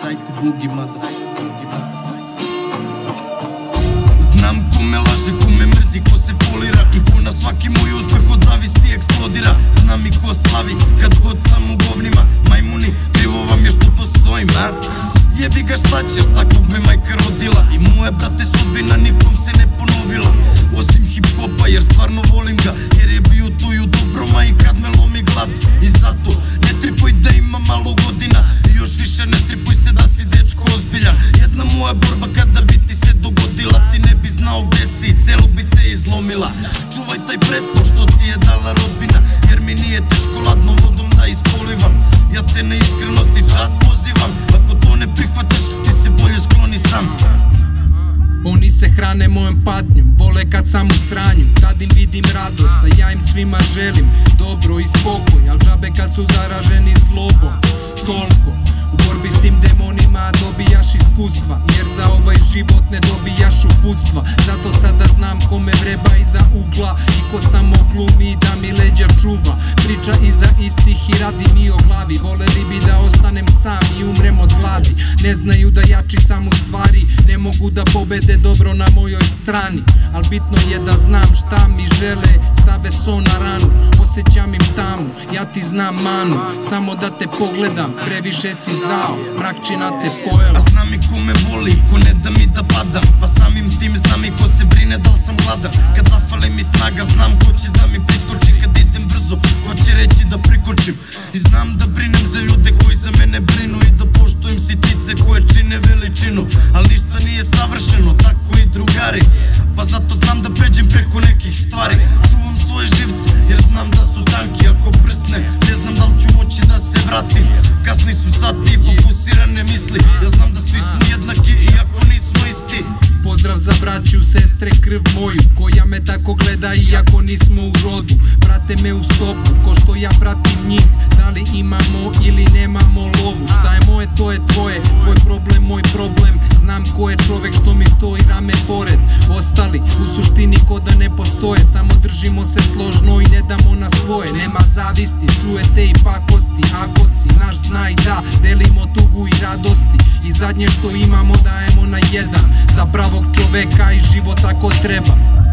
sajtu Bugi Mada. Znam ko me laže, ko me mrzi, ko se folira i ko na svaki moj uspeh od zavisti eksplodira. Znam i ko slavi kad god sam u govnima. Majmuni, krivo vam je što postojim, a? Jebi ga šta ćeš, takvog me majka rodila. I moje brate sudbina nikom se ne ponovila, osim hip-hopa jer stvarno volim ga, jer je bio tu i u dobroma i kad me lomi glad. I zato ne tripuj da ima malo godina i još više ne tripuj se da si dečko ozbiljan. Jedna moja borba kada bi ti se dogodila, ti ne bi znao gde si i celo bi te izlomila. Čuvaj taj preston što ti je dala rodbina, jer mi nije teško ladnom vodom da ispolivam. Ja te na iskrenost i čast pozivam, ako to ne prihvataš ti se bolje skloni sam. Oni se hrane mojom patnjom, vole kad sam u sranju, tad im vidim radost, a ja im svima želim dobro i spokoj, al džabe kad su zaraženi zlobom. Toliko, u borbi s tim demonima dobijaš iskustva, jer za ovaj život ne dobijaš uputstva. Zato sada znam ko me vreba iza ugla i ko samo glumi da mi leđa čuva. Priča iza istih i radi mi o glavi, voleli bi da ostanem sam i umrem od gladi. Ne znaju da jači sam u stvari, ne mogu da pobede dobro na mojoj strani. Al bitno je da znam šta mi žele, stave so na ranu, osjećam im tamu, ja ti znam manu. Samo da te pogledam, previše si zao, mrakčina te pojela. A znam i ko me voli, ko ne da mi da padam, pa samim tim znam i ko se brine da li sam gladan. Kad zafale mi snaga, znam ko će da mi priskoči, kad idem brzo, ko će reći da prikočim. I znam da brinem za ljude koji za mene brinu i da poštujem sitnice koje čine veličinu. Al ništa nije savršeno, tako i drugari, pa zato znam da pređem preko nekih stvari. Čuvam svoje živce jer znam da su tanki, ako prsnem ne znam da li ću moći da se vratim. Kasni su sati i fokusirane misli, ja znam da svi smo jednaki iako nismo isti. Pozdrav za braću, sestre, krv moju, koja me tako gleda iako nismo u rodu. Prate me u stopu, ko što ja pratim njih, da li imamo ili nemamo lovu. Šta je moje, to je tvoje, tvoj problem, moj problem. Znam ko je čovek što mi stoji rame pored. Ostali u suštini ko da ne postoje, samo držimo se složno i ne damo na svoje. Nema zavisti, sujete i pakosti, ako si naš znaj da delimo tugu i radosti. I zadnje što imamo dajemo na jedan, za pravog čoveka i život ako treba.